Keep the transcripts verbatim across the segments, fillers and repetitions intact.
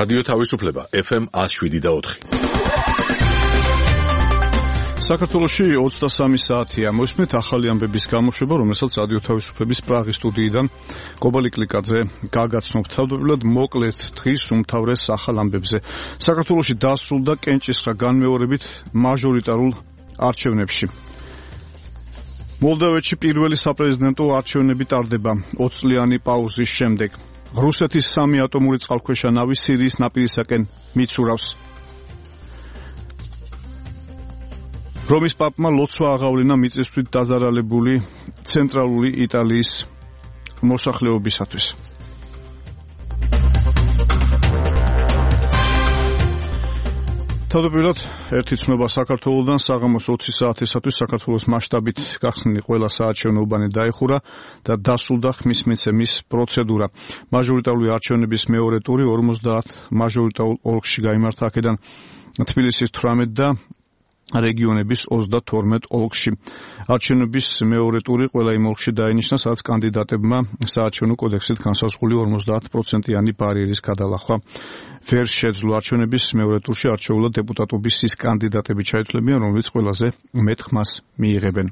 რადიო თავისუფლება ეფ ემ one oh seven და four. საქართველოში ოცდასამი საათია. მოსმენთ ახალი ამბების გამოშვება, რომელსაც რადიო თავისუფლების პრაღის სტუდიიდან კობალი კლიკაძე გაგაცნობთ. თავდაპირველად მოკლედ დღის უმთავრეს ახალ ამბებზე. საქართველოში დასრულდა კენჭისყრა განმეორებით მაჟორიტარულ არჩევნებში. მოლდოვეთში პირველი საპრეზიდენტო არჩევნები ტარდება ოც წლიანი პაუზის შემდეგ. რუსეთის სამი ატომური წყალქვეშა ნავი სირიის ნაპირისაკენ მიცურავს. რომის პაპმა ლოცვა აღავლინა მიწისქვით დაზარალებული ცენტრალური იტალიის მოსახლეობისათვის. თავდაპირველად ერთი ცნობა საქართველოსდან საღამოს ოცი საათისათვის საქართველოს მასშტაბით გახსნილი ყველა საარჩევნო უბანი დაიხურა და დასრულდა ხმის მიცემის პროცედურა. მაჟორიტარული არჩევნების მეორე ტური ორმოცდაათ მაჟორიტარულ ოლქში გაიმართა, აქედან თბილისის თვრამეტ და რეგიონების ოცდათორმეტ ოლქში. არჩევნების მეორე ტური ყველა იმ ოლქში დაინიშნა, სადაც კანდიდატებმა საარჩევნო კოდექსით განსაზღვრული ორმოცდაათ პროცენტიანი ბარიერის გადალახვა ვერ შეძლო. არჩევნების მეორე ტურში არჩეულად დეპუტატობის ის კანდიდატები ჩაითვლებიან, რომლებიც ყველაზე მეტ ხმას მიიღებენ.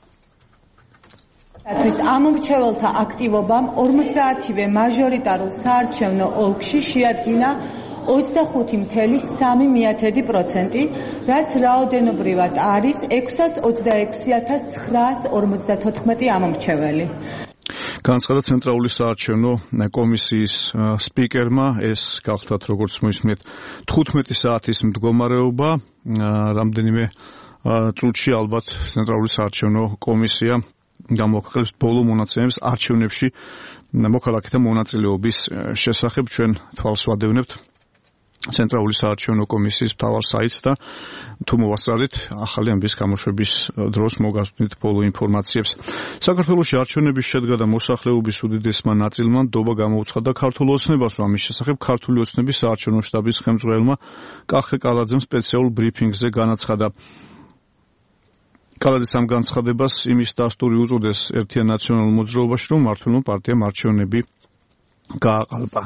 ამორჩეველთა აქტივობამ ორმოცდაათივე მაჟორიტარულ საარჩევნო ოლქში შეადგინა ოცდახუთი წამყვანი სამი მიათედი პროცენტი, რაც რაოდენობრივად არის ექვსას ოცდაექვსი ათას ცხრაას ორმოცდათოთხმეტი ამომრჩეველი. განაცხადა ცენტრალური საარჩევნო კომისიის სპიკერმა, ეს გახლდათ როგორც მოისმენთ თხუთმეტი საათის მდგომარეობა, რამდენიმე წუთში ალბათ ცენტრალური საარჩევნო კომისია გამოაქვეყნებს ბოლო მონაცემებს არჩევნებში მოქალაქეთა მონაწილეობის შესახებ. ჩვენ თვალს ვადევნებთ ცენტრალური საარჩევნო კომისიის მთავარ საიტს და თუ მოვასწრებით ახალი ამბის გამოშვების დროს მოგასწრებით ბოლო ინფორმაციებს. საქართველოში არჩევნების შედგა და მოსახლეობის უდიდესმა ნაწილმა ნდობა გამოუცხადა ქართულ ოცნებას, რომ ამის შესახებ ქართული ოცნების საარჩევნო შტაბის ხელმძღვანელმა კახე კალაძემ სპეციალურ ბრიფინგზე განაცხადა. კალაძის ამ განცხადებას იმის დასტური უწოდეს ერთიან ნაციონალურ მოძრაობაში, რომ მმართველმა პარტიამ არჩევნები გააყალბა.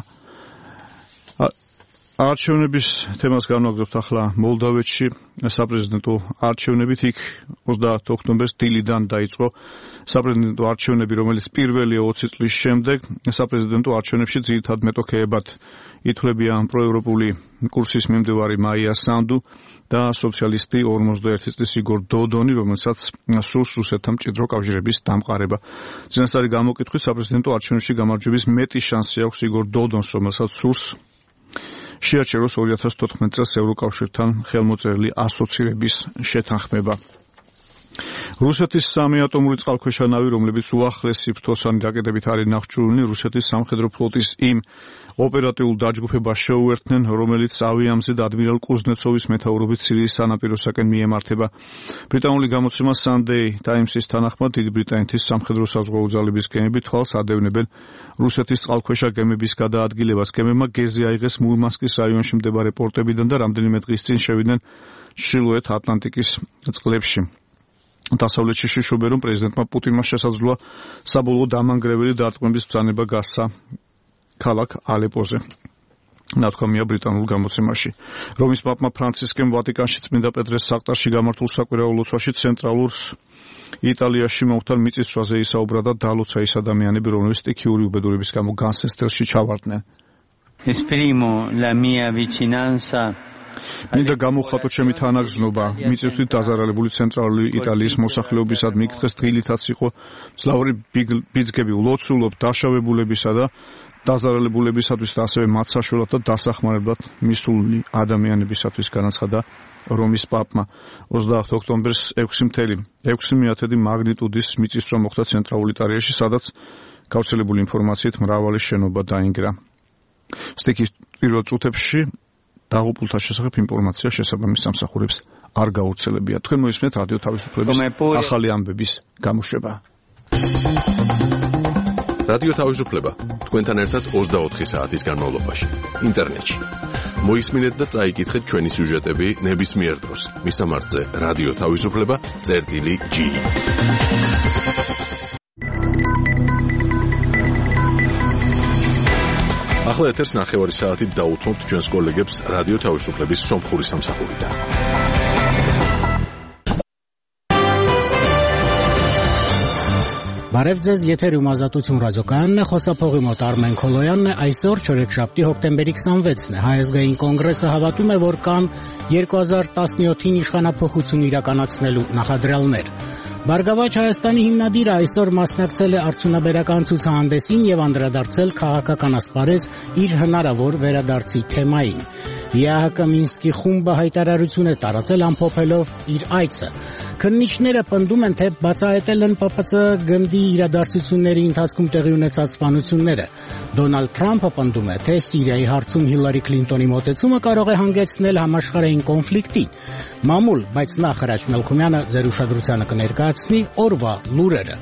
არჩევნების თემას განვაგრძობთ ახლა მოლდოვეთში საპრეზიდენტო არჩევნებით. იქ ოცდაათ ოქტომბერს დილიდან დაიწყო საპრეზიდენტო არჩევნები, რომელიც პირველია ოცი წლის შემდეგ. საპრეზიდენტო არჩევნებში ძირითად მეტოქეებად ითვლებიან პროევროპული კურსის მიმდევარი მაია სანდუ და სოციალისტი ორმოცდაერთი წლის იგორ დოდონი, რომელსაც სურს რუსეთთან მჭიდრო კავშირების დამყარება. წინასწარი გამოკითხვით საპრეზიდენტო არჩევნებში გამარჯვების მეტი შანსი აქვს იგორ დოდონს, რომელსაც სურს შეაჩეროს ორი ათას თოთხმეტ წელს ევროკავშირთან ხელმოწერილი ასოცირების შეთანხმება. რუსეთის სამი ატომური წყალქვეშა ნავი, რომლებიც უახლესი ფრთოსანი რაკეტებით არის ნახჭურული, რუსეთის სამხედრო ფლოტის იმ ოპერატიულ დაჯგუფებას შეუერთდნენ, რომელიც ავიამზედ ადმირალ კუზნეცოვის მეთაურობით სირიის სანაპიროსაკენ მიემართება. ბრიტანული გამოცემა Sunday Times-ის თანახმად, დიდი ბრიტანეთის სამხედრო საზღვაო ძალების გემები თვალს ადევნებენ რუსეთის წყალქვეშა გემების გადაადგილებას. გემებმა გეზი აიღეს მურმანსკის რაიონში მდებარე პორტებიდან და რამდენიმე დღის წინ შევიდნენ ჩრდილოეთ ატლანტიკის წყლებში. დასავლეთში შეშობენ, რომ პრეზიდენტმა პუტინმა შესაძლოა საბოლოო დამანგრეველი დარტყმების ბრძანება გასცა ქალაქ ალეპოზე. ნათქვამია ბრიტანულ გამოცემაში. რომის პაპმა ფრანცისკემ ვატიკანში წმინდა პეტრეს საყდარში გამართულ საკვირაო ლოცვაში ცენტრალურ იტალიაში მომხდარ მიწისძვრაზე ისაუბრა და დალოცა ის ადამიანები, რომლებიც სტიქიური უბედურების გამო განსესწრელში ჩავარდნენ. Esprimo la mia vicinanza მინდა გამოვხატო ჩემი თანაგზნობა მიწისქვით დაზარალებული ცენტრალური იტალიის მოსახლეობისადმი. იქ დღეს დღილითაც იყო მძლავრი ბიძგები ულოცულობ დაშავებულებისა და დაზარალებულებისათვის და ასევე მათ საშუალად და დასახმარებლად მისული ადამიანებისათვის, განაცხადა რომის პაპმა. ოცდაათ ოქტომბერს ექვსი წელი ექვსი მიათედი მაგნიტუდის მიწისძვრა მოხდა ცენტრალურ იტალიაში, სადაც გავრცელებული ინფორმაციით მრავალი შენობა დაინგრა. სტიქის პირველ წუთებში დაღუპულთა შესახებ ინფორმაცია შესაბამის სამსახურებს არ გაუცელებია. თქვენ მოისმენთ რადიო თავისუფლების ახალი ამბების გამოშვება. რადიო თავისუფლება თქვენთან ერთად ოცდაოთხი საათის განმავლობაში ინტერნეტში. მოისმინეთ და წაიკითხეთ ჩვენი სიუჟეტები ნებისმიერ დროს. მისამართზე რადიო თავისუფლება წერტილი ჯი. ახლა ეთერს ნახევარი საათით დაუთმობთ ჩვენს კოლეგებს რადიო თავისუფლების სომხური სამსახურიდან. Բարև ձեզ, եթերում ազատություն ռադիոկայանն է, խոսափողի մոտ Արմեն Քոլոյանն է, այսօր չորեքշաբթի հոկտեմբերի քսանվեցն է, Հայազգային կոնգրեսը հավատում է, որ կան երկու հազար տասնյոթին իշխանափոխություն իրականացնելու նախադրյալներ։ Բարգավաճ Հայաստանի հիմնադիրը այսօր մասնակցել է արդյունաբերական ցուցահանդեսին եւ անդրադարձել քաղաքական ասպարեզ իր հնարավոր վերադարձի թեմային։ ԵԱՀԿ Մինսկի խումբը հայտարարություն է տարածել ամփոփելով իր այցը։ Քննիչները պնդում են, թե բացահայտել են ՊՊՑ գնդի իրադարձությունների ընթացքում տեղի ունեցած սպանությունները։ Դոնալդ Թրամփը պնդում է, թե Սիրիայի հարցում Հիլարի Քլինտոնի մոտեցումը կարող է հանգեցնել համաշխարհային կոնֆլիկտի։ Մամուլ, բայց նախ Հրաչ Մելքումյանը ձեր ուշադրությանը կներկայացնի օրվա լուրերը։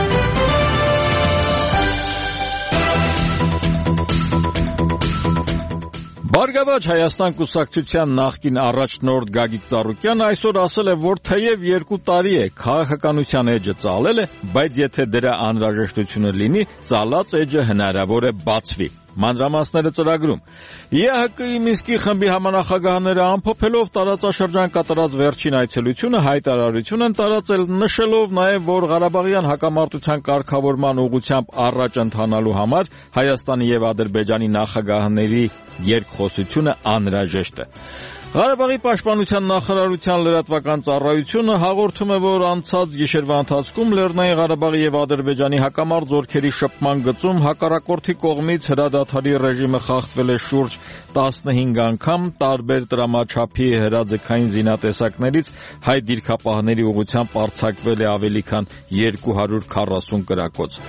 Բարգավաճ Հայաստան կուսակցության նախկին առաջնորդ Գագիկ Ծառուկյանը այսօր ասել է, որ թեև երկու տարի է քաղաքականության էջը ծալել է, բայց եթե դրա անհրաժեշտությունը լինի, ծալած էջը հնարավոր է բացվի։ Մանրամասները ծրագրում։ ԵԱՀԿ-ի Մինսկի խմբի համանախագահները ամփոփելով տարածաշրջան կատարած վերջին այցելությունը հայտարարություն են տարածել, նշելով նաև, որ Ղարաբաղյան հակամարտության կարգավորման ուղղությամբ առաջ ընթանալու համար Հայաստանի եւ Ադրբեջանի նախագահների երկխոսությունը անհրաժեշտ է։ Ղարաբաղի պաշտպանության նախարարության լրատվական ծառայությունը հաղորդում է, որ անցած գիշերվա ընթացքում Լեռնային Ղարաբաղի եւ Ադրբեջանի հակամարտ զորքերի շփման գծում հակառակորդի կողմից հրադադարի ռեժիմը խախտվել է շուրջ տասնհինգ անգամ, տարբեր տրամաչափի հրաձգային զինատեսակներից հայ դիրքապահների ուղղությամբ արձակվել է ավելի քան երկու հարյուր քառասուն կրակոց։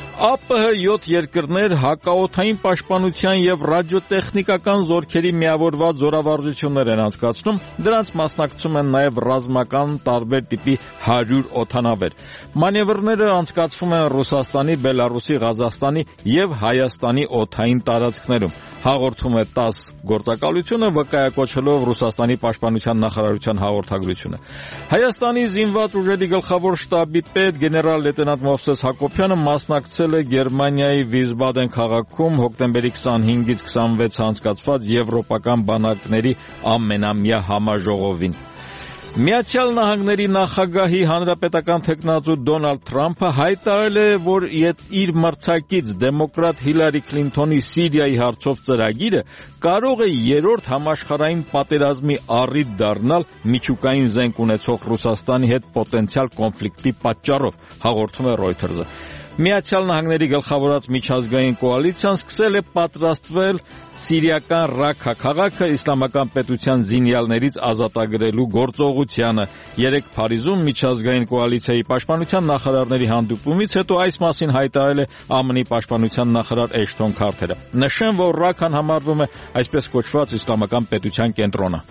ԱՊՀ յոթ երկրներ հակաօդային պաշտպանության եւ ռադիոտեխնիկական զորքերի միավորված զորավարժություններ են անցկացնում, դրանց մասնակցում են նաեւ ռազմական տարբեր տիպի հարյուր օդանավեր։ Մանևրները անցկացվում են Ռուսաստանի, Բելարուսի, Ղազախստանի եւ Հայաստանի օդային տարածքներում։ Հաղորդում է տաս գործակալությունը, վկայակոչելով Ռուսաստանի պաշտպանության նախարարության հաղորդագրությունը։ Հայաստանի զինված ուժերի գլխավոր շտաբի պետ գեներալ լեյտենանտ Մովսես Հակոբյանը մասնակցել է Գերմանիայի Վիզբադեն քաղաքում հոկտեմբերի քսանհինգից քսանվեց անցկացված եվրոպական բանակների ամենամյա համաժողովին։ Միացյալ Նահանգների նախագահի հանրապետական թեկնածու Դոնալդ Թրամփը հայտարարել է, որ իր մրցակից դեմոկրատ Հիլարի Քլինտոնի Սիրիայի հարցով ծրագիրը կարող է երրորդ համաշխարհային պատերազմի առիթ դառնալ միջուկային զենք ունեցող Ռուսաստանի հետ պոտենցիալ կոնֆլիկտի պատճառով, հաղորդում է Reuters-ը։ Միացյալ Նահանգների գլխավորած միջազգային կոալիցիան սկսել է պատրաստվել Սիրիական Ռաքա քաղաքը իսլամական պետության զինյալներից ազատագրելու գործողությանը։ Երեկ Փարիզում միջազգային կոալիցիայի պաշտպանության նախարարների հանդիպումից հետո այս մասին հայտարարել է ԱՄՆ-ի պաշտպանության նախարար Էշթոն Քարթերը։ Նշեմ, որ Ռաքան համարվում է այսպես կոչված իսլամական պետության կենտրոնը։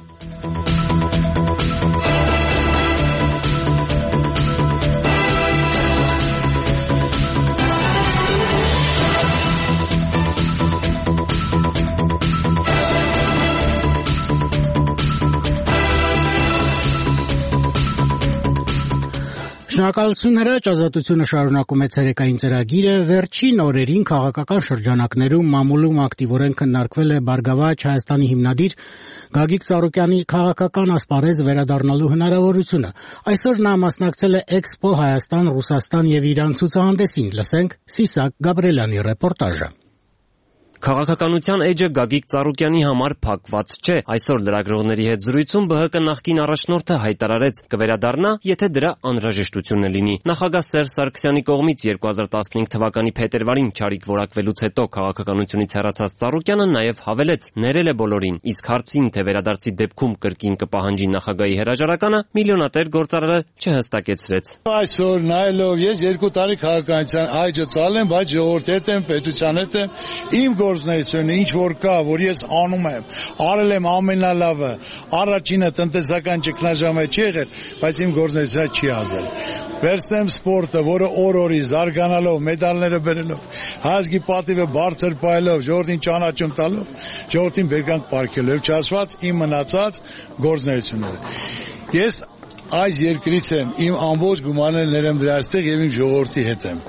Շնորհակալություն Հրաչ, ազատությունը շարունակում է ցերեկային ծրագիրը։ Վերջին օրերին քաղաքական շրջանակներում մամուլում ակտիվորեն քննարկվել է Բարգավաճ Հայաստանի հիմնադիր Գագիկ Ծառուկյանի քաղաքական ասպարեզ վերադառնալու հնարավորությունը։ Այսօր նա մասնակցել է Էքսպո Հայաստան, Ռուսաստան եւ Իրան ցուցահանդեսին։ Լսենք Սիսակ Գաբրելյանի ռեպորտաժը։ Քաղաքականության էջը Գագիկ Ծառուկյանի համար փակված չէ։ Այսօր լրագրողների հետ զրույցում ԲՀԿ նախկին առաջնորդը հայտարարեց կվերադառնա, եթե դրա անհրաժեշտությունը լինի։ Նախագահ Սերժ Սարգսյանի կողմից երկու հազար տասնհինգ թվականի փետրվարին չարիք որակվելուց հետո քաղաքականությունից հեռացած Ծառուկյանը նաև հավելեց, ներել է բոլորին, իսկ հարցին, թե վերադարձի դեպքում կրկին կպահանջի նախագահի հրաժարականը, միլիոնատեր գործարարը չհստակեցրեց։ Այսօր նայելով ես երկու տարի քաղաքականության այջը ծալեմ, բայց ժողովրդի հետ եմ, պետության հետ եմ, իմ գործունեությունը ինչ որ կա, որ ես անում եմ, արել եմ ամենալավը, առաջինը տնտեսական ճգնաժամը չի եղել, բայց իմ գործունեությունը չի ազդել։ Վերցնեմ սպորտը, որը օր-օրի զարգանալով, մեդալները բերելով, հայազգի պատիվը բարձր պահելով, ժողովրդին ճանաչում տալով, ժողովրդին բերկանք պարգևելով, չասված իմ մնացած գործունեությունները։ Ես այս երկրից եմ, իմ ամբողջ գումարները ներեմ դրա այստեղ եւ իմ ժողովրդի հետ եմ։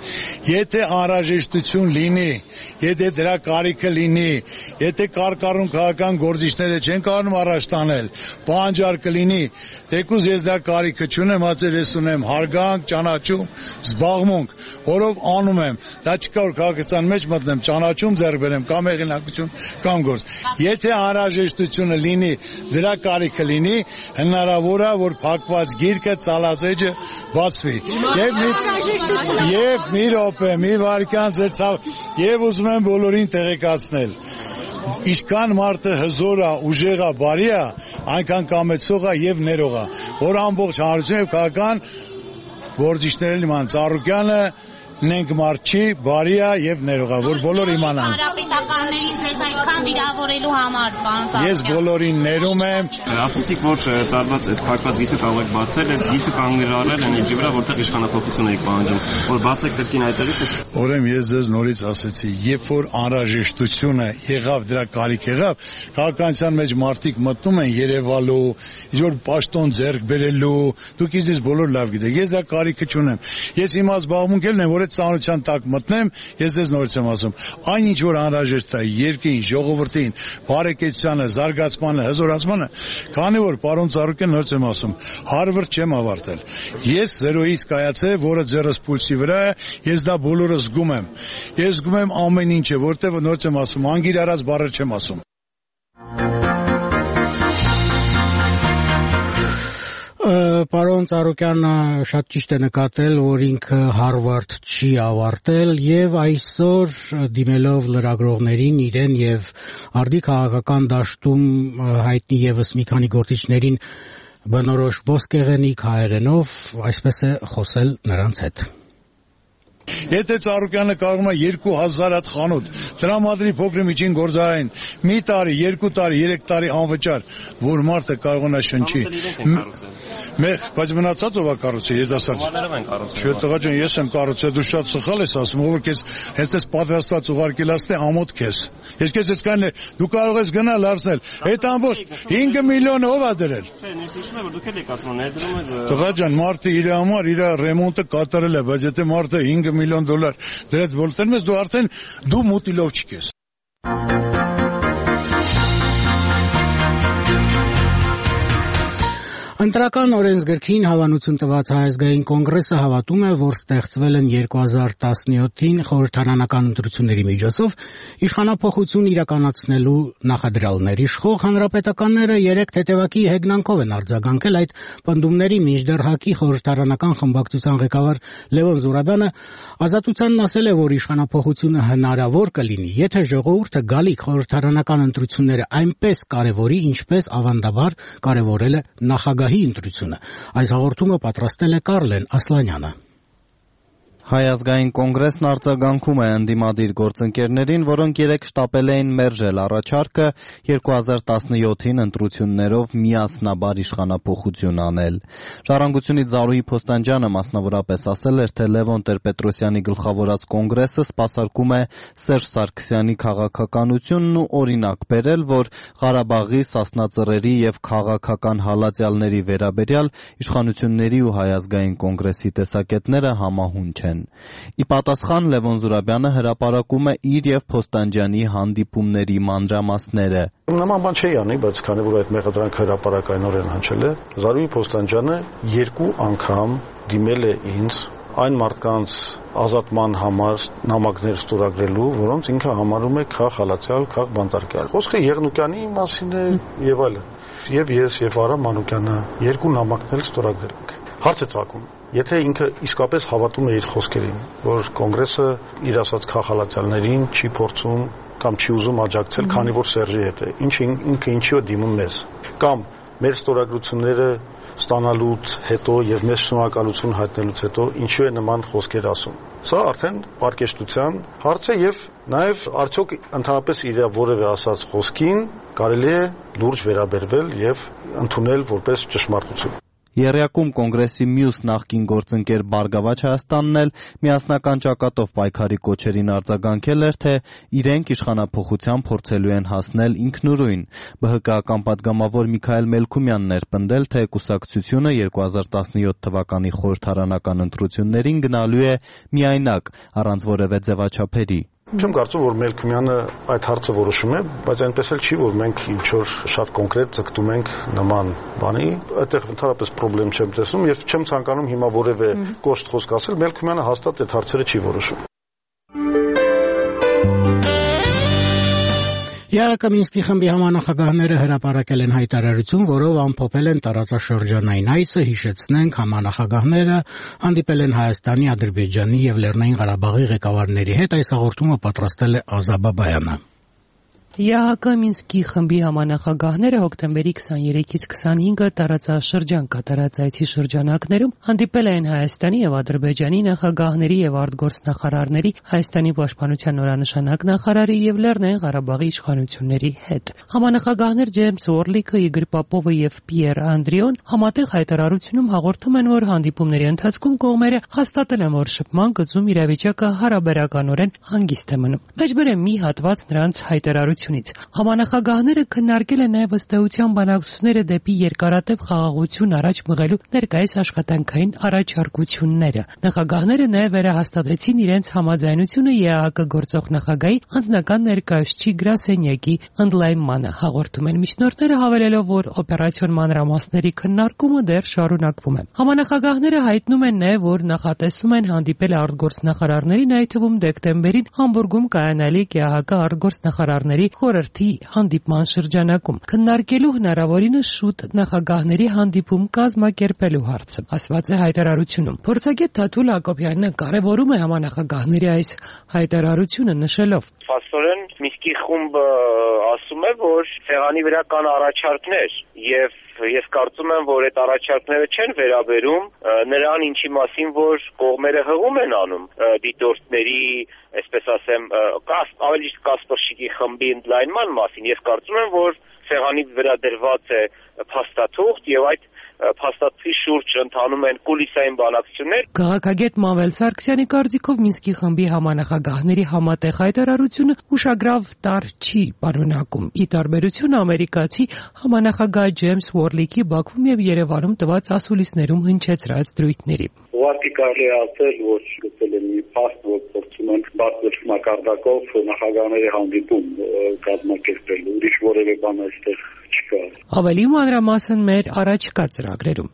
Եթե անհրաժեշտություն լինի, եթե դրա կարիքը լինի, եթե կարկառուն քաղաքական գործիչները չեն կարող առաջ տանել, պահանջար կլինի, թեկուզ ես դա կարիքը չունեմ, հացեր ես ունեմ հարգանք, ճանաչում, զբաղմունք, որով անում եմ, դա չկա որ քաղաքացիական մեջ մտնեմ, ճանաչում ձեռք բերեմ, կամ հեղինակություն, կամ գործ։ Եթե անհրաժեշտությունը լինի, դրա կարիքը լինի, հնարավոր է որ փակված գիրկը, ծալած էջը բացվի։ Եվ մի եւ մի րոպե, մի վարքյան ձեր ցավ, եւ ուզում եմ բոլորին տեղեկացնել։ Ինչքան մարդը հզոր է, ուժեղ է, բարի է, այնքան կամեցող է եւ ներող է, որ ամբողջ հանրությունը եւ քաղաքական գործիչները իման Ծառուկյանը նենք մարդ չի, բարի է եւ ներող է, որ բոլոր իմանան։ Հանրապետականներից ես այդքան վիրավորելու համար, պարոն Ծառուկյան։ Ես բոլորին ներում եմ։ Ասացիք, որ տարված այդ փակված գիրքը կարող եք բացել, այդ գիրքը կանգնարել այն էջի վրա, որտեղ իշխանապողություն եք պահանջում, որ բացեք կրկին այդտեղից։ Ուրեմն ես ձեզ նորից ասեցի, երբ որ անհրաժեշտությունը եղավ, դրա կարիք եղավ, քաղաքականության մեջ մարդիկ մտնում են Երևալու, ինչ որ պաշտոն ձեռք բերելու, դուք ինձ բոլոր լավ գիտեք, ես դա կարիքը չունեմ։ Ես հիմա զբաղմունք եմ, որ այդ ծանոթության տակ մտնեմ, ես ձեզ նորից եմ ասում, այն ինչ որ անհրաժեշտ է երկրին, ժողովրդին, բարեկեցությանը, զարգացմանը, հզորացմանը, քանի որ պարոն Ծառուկյան նորից եմ ասում, հարվրդ չեմ ավարտել։ Ես զերոյից կայացե, որը ձեռս պուլսի վրա է, ես դա բոլորը զգում եմ։ Ես զգում եմ ամեն ինչը, որտեղ նորից եմ ասում, անգիր արած բառեր չեմ ասում։ Պարոն Ծառուկյանը շատ ճիշտ է նկատել, որ ինքը Հարվարդ չի ավարտել եւ այսօր դիմելով լրագրողներին իրեն եւ արդի քաղաքական դաշտում հայտնի եւս մի քանի գործիչներին բնորոշ ոսկեղենիկ հայերենով այսպես է խոսել նրանց հետ։ Եթե Ծառուկյանը կարող է երկու հազար հատ խանութ տրամադրի փոքր միջին գործարային մի տարի, երկու տարի, երեք տարի անվճար, որ մարդը կարողանա շնչի։ Մեր բայց մնացած ով է կառուցել, երիտասարդ։ Չէ, տղա ջան, ես եմ կառուցել, դու շատ սխալ ես ասում, որ քեզ հենց այս պատրաստված ուղարկելաստ է ամոթ քեզ։ Ես քեզ այսքան դու կարող ես գնալ արսնել, այդ ամբողջ հինգ միլիոն ով է դրել։ Չէ, ես հիշում եմ, որ դուք եք ասում, ներդրում եք։ Տղա ջան, մարդը իր համար իր ռեմոնտը կատարել է, բայց եթե մարդը հինգ միլիոն դոլար դրած բոլտերն ես, դու արդեն դու մուտիլով չկես։ Ընտրական օրենսգրքին հավանություն տված Հայազգային կոնգրեսը հավատում է, որ ստեղծվել են երկու հազար տասնյոթին խորհրդարանական ընտրությունների միջոցով իշխանափոխություն իրականացնելու նախադրյալներ։ Իշխող հանրապետականները երեք թեթևակի հեգնանքով են արձագանքել այդ պնդումների, մինչդեռ ՀԱԿ-ի խորհրդարանական խմբակցության ղեկավար Լևոն Զուրաբյանը Ազատությանն ասել է, որ իշխանափոխությունը հնարավոր կլինի, եթե ժողովուրդը գալիք խորհրդարանական ընտրությունները այնպես կարևորի, ինչպես ավանդաբար կարևորել է նախագահի ընտրությունը։ Այս հաղորդումը պատրաստել է Կարլեն Ասլանյանը։ Հայազգային կոնգրեսն արձագանքում է ընդդիմադիր գործընկերներին, որոնք երեք շտապել էին մերժել առաջարկը երկու հազար տասնյոթին ընտրություններով միասնաբար իշխանափոխություն անել։ Ժառանգությունից Զարուհի Փոստանջյանը մասնավորապես ասել էր, թե Լևոն Տեր-Պետրոսյանի գլխավորած կոնգրեսը սպասարկում է Սերժ Սարգսյանի քաղաքականությունն ու օրինակ բերել, որ Ղարաբաղի, Սասնածռերի եւ քաղաքական հալածյալների վերաբերյալ իշխանությունների ու Հայազգային կոնգրեսի տեսակետները համահունչ են։ Ի պատասխան Լևոն Զուրաբյանը հրապարակում է իր եւ Փոստանջյանի հանդիպումների մանրամասները։ Նման բան չի անի, բայց քանի որ այդ մեղադրանքը հրապարակայնորեն հնչել է, Զարուհի Փոստանջյանը երկու անգամ դիմել է ինձ այն մարդկանց ազատման համար նամակներ ստորագրելու, որոնց ինքը համարում է քաղ հալածյալ, քաղ բանտարկյալ։ Խոսքը Եղնուկյանի մասին է եւ այլն։ Եվ ես եւ Արամ Մանուկյանը երկու նամակներ ստորագրել ենք։ Հարց է ծագում, եթե ինքը իսկապես հավատում է իր խոսքերին, որ կոնգրեսը իր ասած քաղաքացիներին չի փորձում կամ չի ուզում աջակցել, քանի որ Սերժի հետ է, ինչ ինքը ինչի է դիմում մեզ, կամ մեր ստորագրությունները ստանալուց հետո եւ մեզ շնորհակալություն հայտնելուց հետո ինչու է նման խոսքեր ասում։ Սա արդեն պարկեշտության հարց է եւ նաեւ արդյոք ընդհանրապես իր որևէ ասած խոսքին կարելի է լուրջ վերաբերվել եւ ընդունել որպես ճշմարտություն։ Եռյակում կոնգրեսի մյուս նախկին գործընկեր Բարգավաճ Հայաստանն էլ միասնական ճակատով պայքարի կոչերին արձագանքել էր, թե իրենք իշխանափոխության փորձելու են հասնել ինքնուրույն։ ԲՀԿ-ական պատգամավոր Միքայել Մելքումյանն էր պնդել, թե կուսակցությունը երկու հազար տասնյոթ թվականի խորհրդարանական ընտրություններին գնալու է միայնակ, առանց որևէ ձևաչափերի։ Չեմ կարծում, որ Մելքումյանը այդ հարցը որոշում է, բայց այնպես էլ չի, որ մենք ինչ-որ շատ կոնկրետ ձգտում ենք նման բանի, այդտեղ ընդհանրապես խնդրեմ չեմ տեսնում եւ չեմ ցանկանում հիմա որևէ կոշտ խոսք ասել, Մելքումյանը հաստատ այդ հարցերը չի որոշում։ ԵԱՀԿ Մինսկի խմբի համանախագահները հրապարակել են հայտարարություն, որով ամփոփել են տարածաշրջանային այցը, հիշեցնենք, համանախագահները հանդիպել են Հայաստանի, Ադրբեջանի եւ Լեռնային Ղարաբաղի ղեկավարների հետ, այս հաղորդումը պատրաստել է Ազա Բաբայանը։ ԵԱՀԿ Մինսկի խմբի համանախագահները հոկտեմբերի քսաներեքից քսանհինգը տարածաշրջան կատարած այցի շրջանակներում հանդիպել են Հայաստանի եւ Ադրբեջանի նախագահների եւ արտգործնախարարների, Հայաստանի պաշտպանության նորանշանակ նախարարի եւ Լեռնային Ղարաբաղի իշխանությունների հետ։ Համանախագահներ Ջեյմս Օրլիկը, Իգոր Պապովը եւ Պիեր Անդրիոն համատեղ հայտարարությունում հաղորդում են, որ հանդիպումների ընթացքում կողմերը հաստատել են, որ շփման գծում իրավիճակը հարաբերականորեն հանգիստ է մնում։ Մեջբերեմ մի հատված նրանց հայտարարությունից Համանախագահները քննարկել են նաև ըստեյության բանակցությունները դեպի երկարատև խաղաղություն առաջ մղելու ներկայիս աշխատանքային առաջարկությունները։ Նախագահները նաև վերահաստատեցին իրենց համաձայնությունը ԵԱՀԿ գործող նախագահի անձնական ներկայացուցիչ գրասենյակի ընդլայնմանը։ Հաղորդում են միջնորդները, հավելելով, որ օպերացիոն մանրամասների քննարկումը դեռ շարունակվում է։ Համանախագահները հայտնում են նաև, որ նախատեսում են հանդիպել արտգործնախարարներին, այդ թվում դեկտեմբերին Համբուրգում կայանալիք ԵԱՀԿ արտգործնախարարների խորհրդի հանդիպման շրջանակում քննարկելու հնարավորինս շուտ նախագահների հանդիպում կազմակերպելու հարցը, ասված է հայտարարությունում։ Փորձագետ Թաթուլ Հակոբյանը կարևորում է համանախագահների այս հայտարարությունը, նշելով. Փաստորեն Մինսկի խումբը ասում է, որ ցեղանի վրա կան առաջարկներ եւ ես կարծում եմ, որ այդ առաջարկները չեն վերաբերում նրան, ինչի մասին որ կողմերը հղում են անում դիտորդների, այսպես ասեմ, ավելի ճիշտ Կասպրշիկի խմբի ընդլայնման մասին։ Ես կարծում եմ, որ ցեղանի վրա դրված է փաստաթուղթ եւ այդ փաստաթղթի շուրջ ընթանում են կուլիսային բանակցություններ։ Քաղաքագետ Մանվել Սարգսյանի կարծիքով Մինսկի խմբի համանախագահների համատեղ հայտարարությունը ուշագրավ տար չի պարունակում, ի տարբերություն ամերիկացի համանախագահ Ջեյմս Օրլիկի Բաքվում եւ Երևանում տված ասուլիսներում հնչեցրած դրույթների։ Ուղղակի կարելի է ասել, որ գտել են մի փաստ, որ փորձում են բարձր մակարդակով նախագահների հանդիպում կազմակերպել, ուրիշ որևէ բան այստեղ չկա։ Ավելի մանրամասն մեր առաջկա ծրագրերում։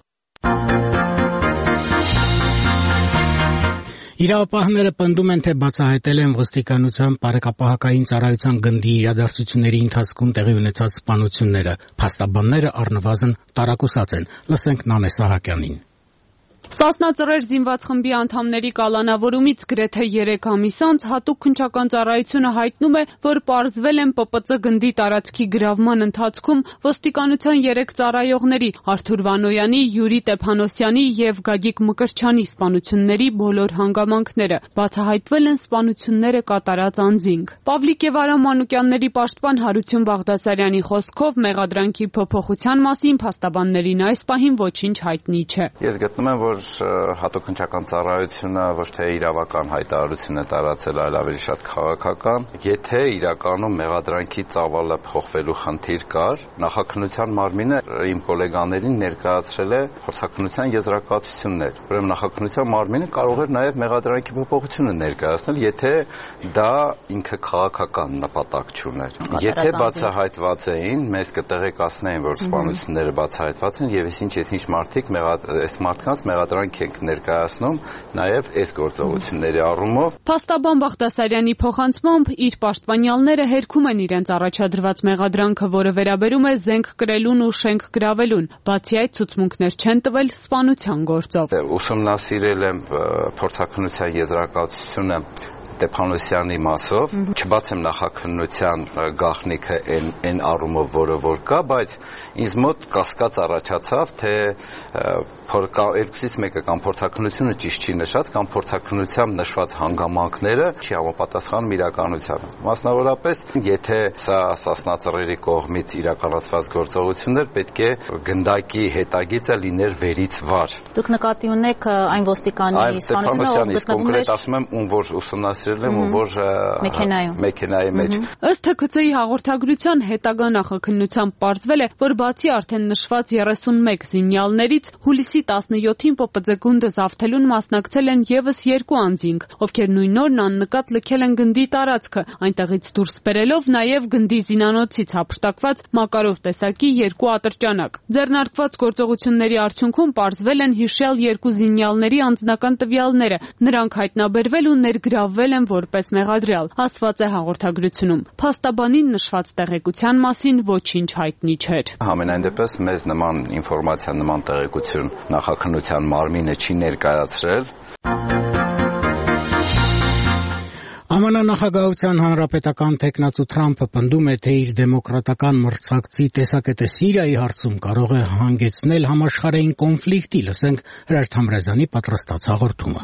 Իրավապահները պնդում են, թե բացահայտել են ոստիկանության պարեկապահական ծառայության գնդի իրադարձությունների ընթացքում տեղի ունեցած սպանությունները։ Փաստաբանները առնվազն տարակուսած են։ Լսենք Նանե Սահակյանին։ Սասնածռեր զինված խմբի անդամների կալանավորումից գրեթե երեք ամիս անց հատուկ քննչական ծառայությունը հայտնում է, որ պարզվել են ՊՊԾ գնդի տարածքի գրավման ընթացքում ոստիկանության երեք ծառայողների՝ Արթուր Վանոյանի, Յուրի Տեփանոսյանի եւ Գագիկ Մկրտչյանի սպանությունների բոլոր հանգամանքները։ Բացահայտվել են սպանությունները կատարած անձինք։ Պավլիկ եւ Արամ Մանուկյանների պաշտպան Հարություն Բաղդասարյանի խոսքով մեղադրանքի փոփոխության մասին փաստաբաններին այս պահին ոչինչ հայտնի չէ։ Ես գտնում եմ, որ հատուկ քննչական ծառայությունը ոչ թե իրավական հայտարարություն է տարածել, այլ ավելի շատ քաղաքական։ Եթե իրականում մեղադրանքի ծավալը փոխվելու խնդիր կար, նախաքննության մարմինը իմ գոլեգաներին ներկայացրել է փորձաքննության եզրակացություններ։ Ուրեմն նախաքննության մարմինը կարող էր նաև մեղադրանքի փոփոխությունը ներկայացնել, եթե դա ինքը քաղաքական նպատակ չուներ։ Եթե բացահայտված էին, մեզ կտեղեկացնեին, որ սպանությունները բացահայտված են եւ ինչ ինչ մարդիկ այս մարդկանց մեղադրանք ենք ներկայացնում նաև այս գործողությունների առումով։ Փաստաբան Բաղդասարյանի փոխանցմամբ իր պաշտպանյալները հերքում են իրենց առաջադրված մեղադրանքը, որը վերաբերում է զենք կրելուն ու շենք գրավելուն։ Բացի այդ, ցուցմունքներ չեն տվել սպանության գործով։ Ուսումնասիրել եմ փորձաքննության եզրակացությունը Ստեփանոսյանի մասով, չբացեմ նախաքննության գաղտնիքը այն այն առումով, որը որ կա, բայց ինձ մոտ կասկած առաջացավ, թե երկուսից մեկը կամ փորձաքննությունը ճիշտ չի նշած, կամ փորձաքննությամբ նշված հանգամանքները չի համապատասխանում իրականությանը։ Մասնավորապես, եթե սա Սասնա Ծռերի կողմից իրականացված գործողություններ, պետք է գնդակի հետագիծը լիներ վերից վար։ Դուք նկատի ունեք այն ոստիկանի սպանությունը, ով կոնկրետ ասում եմ, ում որ ուսումնասիրել եմ, ում որ մեքենայի մեջ։ Ըստ Թ K C-ի հաղորդագրության հետագա նախաքննությամբ պարզվել է, որ բացի արդեն նշված երեսունմեկ զինյալներից, հուլիսի տասնյոթին P P Z գունդը զավթելուն մասնակցել են եւս երկու անձինք, ովքեր նույն օրն աննկատ լքել են գնդի տարածքը, այնտեղից դուրս բերելով նաեւ գնդի զինանոցից հափշտակված Մակարով տեսակի երկու ատրճանակ։ Ձեռնարկված գործողությունների արդյունքում պարզվել են հիշյալ երկու զինյալների անձնական տվյալները, նրանք հայտնաբերվել ու ներգրավվել են որպես մեղադրյալ, ասված է հաղորդագրությունում։ Փաստաբանին նշված տեղեկության մասին ոչինչ հայտնի չէր։ Համենայն դեպս մեզ նման ինֆորմացիա, նման տեղեկություն նախաքննության մարմինը չի ներկայացրել։ Ամն նախագահության հանրապետական տեխնացու Թրամփը պնդում է, թե իր դեմոկրատական մրցակցի տեսակետը Սիրիայի հարցում կարող է հանգեցնել համաշխարհային կոնֆլիկտի, լսենք Հրաշ Թամրազյանի պատրաստած հաղորդումը։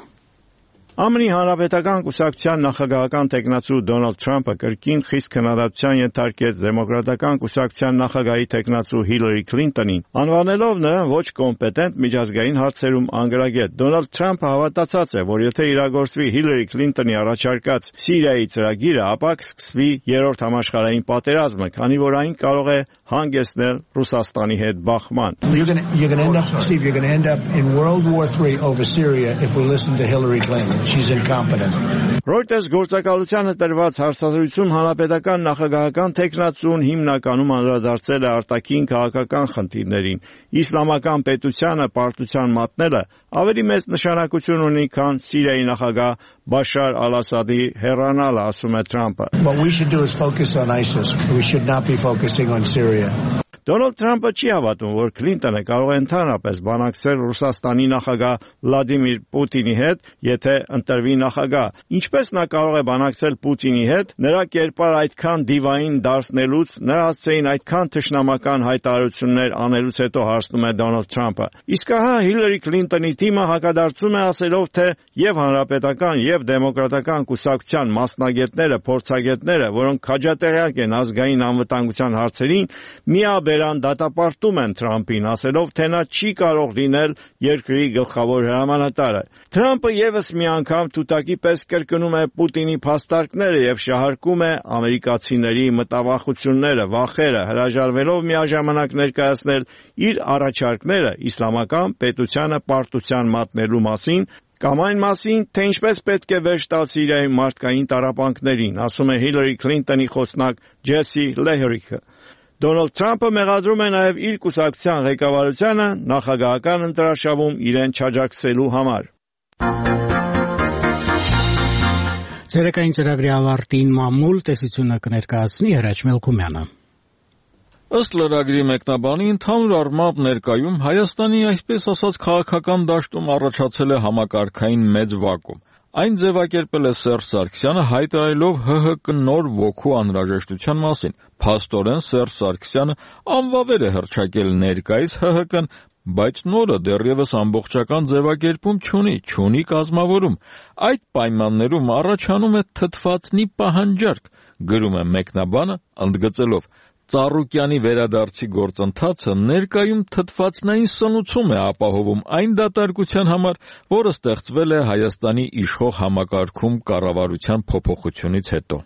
ԱՄՆ-ի հանրապետական կուսակցության նախագահական տեխնացու Դոնալդ Թրամփը կրկին խիստ քննադատության ենթարկեց դեմոկրատական կուսակցության նախագահի տեխնացու Հիլարի Քլինտոնին, անվանելով նրան ոչ կոմպետենտ միջազգային հարցերում անգրագետ։ Դոնալդ Թրամփը հավատացած է, որ եթե իրագործվի Հիլարի Քլինտոնի առաջարկած Սիրիայի ծրագիրը, ապա կսկսվի երրորդ համաշխարհային պատերազմը, քանի որ այն կարող է հանգեցնել Ռուսաստանի հետ բախման։ You're going you're going to end up Steve you're going to end up in World War three over Syria if we listen to Hillary Clinton. She's incompetent. Reuters գործակալությանը տրված հարցազրույցում հանրապետական նախագահական տեխնացուն հիմնականում անդրադարձել է արտաքին քաղաքական խնդիրներին։ Իսլամական պետությանը պարտության մատնելը ավելի մեծ նշանակություն ունի, քան Սիրիայի նախագահ Բաշար Ալ-Ասադի հեռանալը, ասում է Թրամփը։ What we should do is focus on ISIS. We should not be focusing on Syria. Դոնալդ Թրամփը չի հավատում, որ Քլինտոնը կարող է ընդհանրապես բանակցել Ռուսաստանի նախագահ Վլադիմիր Պուտինի հետ, եթե ընտրվի նախագահ։ Ինչպես նա կարող է բանակցել Պուտինի հետ, նրա կերպար այդքան դիվային դարձնելուց, նրա հասցեին այդքան թշնամական հայտարարություններ անելուց հետո, հարցնում է Դոնալդ Թրամփը։ Իսկ ահա Հիլարի Քլինտոնի թիմը հակադարձում է, ասելով, թե եւ հանրապետական եւ դեմոկրատական կուսակցության մասնագետները, փորձագետները, որոնք քաջատեղյակ են ազգային անվտանգության հարցերին, միաբերան դատապարտում են Թրամփին, ասելով, թե նա չի կարող լինել երկրի գլխավոր հրամանատարը։ Թրամփը եւս մի անգամ թութակի պես կրկնում է Պուտինի փաստարկները եւ շահարկում է ամերիկացիների մտավախությունները, վախերը, հրաժարվելով միաժամանակ ներկայացնել իր առաջարկները իսլամական պետությանը պարտության մատնելու մասին, կամ այն մասին, թե ինչպես պետք է վերջ տալ Սիրիայի մարդկային տառապանքներին, ասում է Հիլարի Քլինտոնի խոսնակ Ջեսի Լեհրիքը։ Դոնալդ Թրամփը մեղադրում է նաև իր կուսակցության ղեկավարությանը նախագահական ընտրաշավում իրեն չաջակցելու համար։ Ցերեկային ծրագրի ավարտին մամուլ տեսությունը կներկայացնի Հրաչ Մելքումյանը։ Ըստ լրագրի մեկնաբանի, ընդհանուր առմամբ ներկայում Հայաստանի այսպես ասած քաղաքական դաշտում առաջացել է համակարգային մեծ վակուում։ Այն ձևակերպել է Սերժ Սարգսյանը, հայտարարելով Հ Հ Կ նոր ոգու անհրաժեշտության մասին։ Փաստորեն Սերժ Սարգսյանը անվավեր է հռչակել ներկայիս Հ Հ Կ-ն, բայց նորը դեռևս ամբողջական ձևակերպում չունի, չունի կազմավորում։ Այդ պայմաններում առաջանում է թթվածնի պահանջարկ, գրում է մեկնաբանը, ընդգծելով. Ծառուկյանի վերադարձի գործընթացը ներկայում թթվածնային սնուցում է ապահովում այն դատարկության համար, որը ստեղծվել է Հայաստանի իշխող համակարգում կառավարության փոփոխությունից հետո։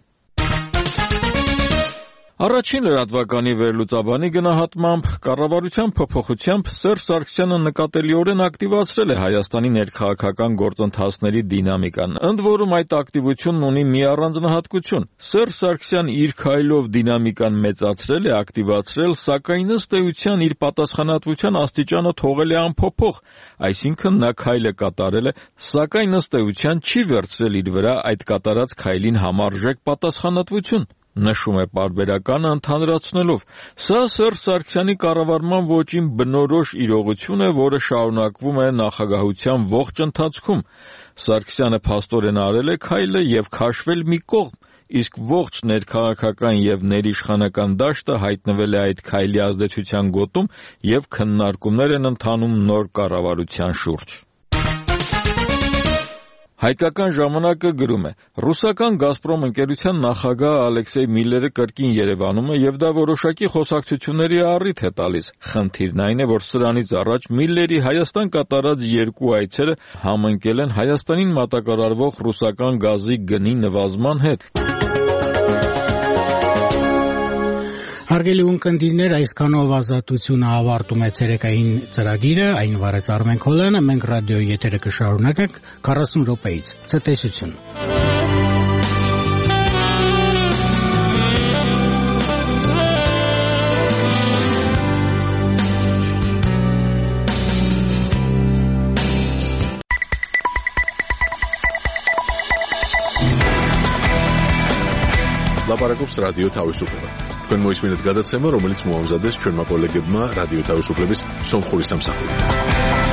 Առաջին լրատվականի վերլուծաբանի գնահատմամբ կառավարության փոփոխությամբ Սերժ Սարգսյանը նկատելիորեն ակտիվացրել է Հայաստանի ներքաղաքական գործընթացների դինամիկան, ընդ որում այդ ակտիվությունն ունի մի առանձնահատկություն։ Սերժ Սարգսյանը իր քայլով դինամիկան մեծացրել է, ակտիվացրել, սակայն ըստ էության իր պատասխանատվության աստիճանը թողել է անփոփոխ, այսինքն նա քայլը կատարել է, սակայն ըստ էության չի վերցրել իր վրա այդ կատարած քայլին համարժեք պատասխանատվություն։ նշում է պարբերականը ընդհանրացնելով. «Սա Սերժ Սարգսյանի կառավարման ոճին բնորոշ իրողություն է, որը շարունակվում է նախագահության ողջ ընթացքում։ Սարգսյանը փաստորեն արել է քայլը եւ քաշվել մի կողմ, իսկ ողջ ներքաղաքական եւ ներիշխանական դաշտը հայտնվել է այդ քայլի ազդեցության գոտում եւ քննարկումներ են ընթանում նոր կառավարության շուրջ»։ Հայկական ժամանակը գրում է. «Ռուսական «Գազպրոմ» ընկերության նախագահ Ալեքսեյ Միլլերը կրկին Երևանում է եւ դա որոշակի խոսակցությունների առիթ է տալիս։ Խնդիրն այն է, որ սրանից առաջ Միլլերի Հայաստան կատարած երկու այցերը համընկել են Հայաստանին մատակարարվող ռուսական գազի գնի նվազման հետ»։ Հարգելի ունկնդիրներ, այսքանով Ազատությունը ավարտում է ցերեկային ծրագիրը, այն վարեց Արմեն Քոլյանը, մենք ռադիոյի եթերը կշարունակենք քառասուն րոպեից։ Ցտեսություն։ Լապարակობს ռադիո Თავისუფლება. Თქვენ მოისმინეთ გადაცემა, რომელიც მოამზადეს ჩვენმა კოლეგებმა რადიო თავისუფლების სომხური სამსახურით.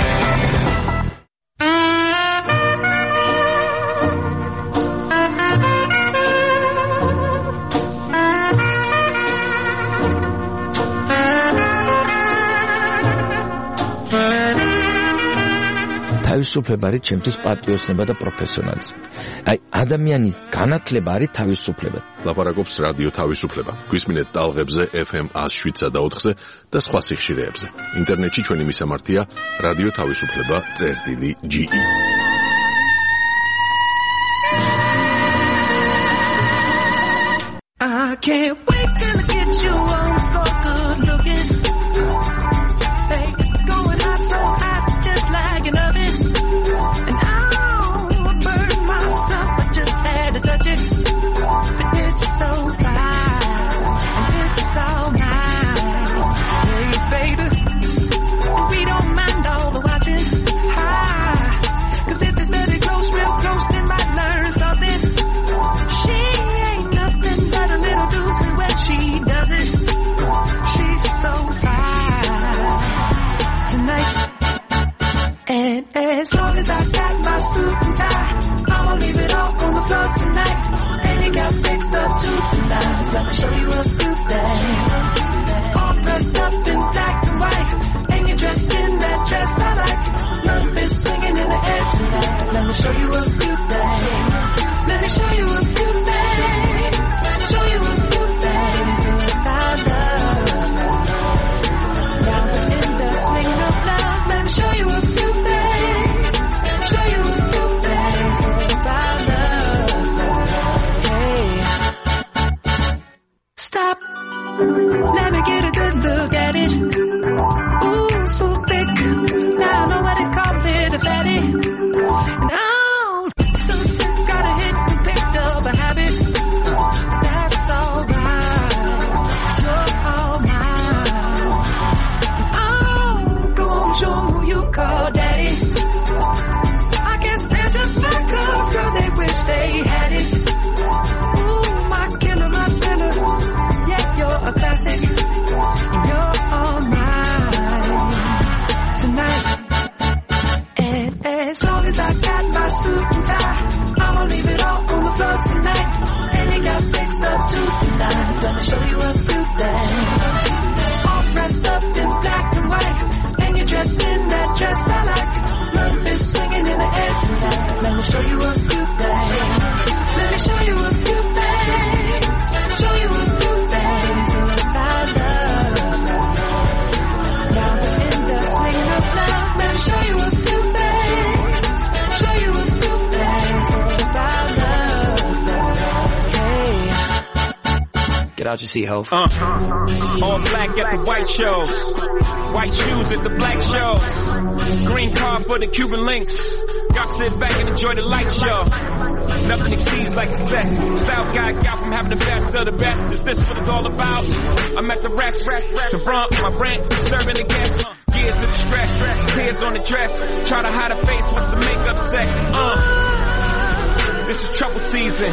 თავისუფლება არის ჩემთვის პატრიოტიზმი და პროფესიონალიზმი. აი ადამიანის განათლება არის თავისუფლება. ლაპარაკობს რადიო თავისუფლება. გვისმინეთ ტალღებზე ეფ ემ one oh seven და four-ზე და სხვა სიხშირეებზე. ინტერნეტში ჩვენი მისამართია რადიო თავისუფლება წერტილი ჯი ი. I can't wait till I get you on the floor good looking. Hey, going hot so hot just like an oven. And I'll burn myself, I just had to touch it. But it's so fine, and it's all mine. Hey baby, we don't mind all the watching. Hi, cause if the study grows real close, they might learn something. She ain't nothing but a little doozy when she does it. She's so fine tonight. And as long as I got my suit and tie, I'ma leave it all on the floor tonight. And you got fixed up to the nines. Let me show you a few things. All dressed up in black and white, and you're dressed in that dress I like. Love is swinging in the air tonight. Let me show you a few things. Let me show you a few things. Show you a few things. It's our love. Now we're in the swing of love. Let me show you a few things. Show you a few things. It's our love. Hey, stop. Let me get a good look at it. Ooh, so thick. Now I know what they call it, a fatty. And oh, so sick, got a hit and picked up a habit. That's alright. You're all mine. Oh, go on, show 'em who you call daddy. I guess they're just like us, girl, they wish they had it. Ooh, my killer, my thriller. Yeah, you're a classic. You're all mine tonight. And as long as I got my suit and tie, I'ma leave it all on the floor tonight. And you got fixed up to the nines. Let me show you a few things. All dressed up in black and white, and you're dressed in that dress I like. Love is swinging in the air tonight. Let me show you a few things. Let me show you a few things. Show you a few things. It's our love. Now we're in the swing of love. Let me show you a few things. Show you a few things. It's our love. Hey, get out your seat, ho. Uh, all black at the white shows, white shoes at the black shows, green card for the Cuban links. Y'all sit back and enjoy the light show. Nothing exceeds like success. Style guy got from having the best of the best. Is this what it's all about? I'm at the rest, the front, my brand, disturbing the guests. Years of distress, tears on the dress. Try to hide a face with some makeup sex. Uh, this is trouble season.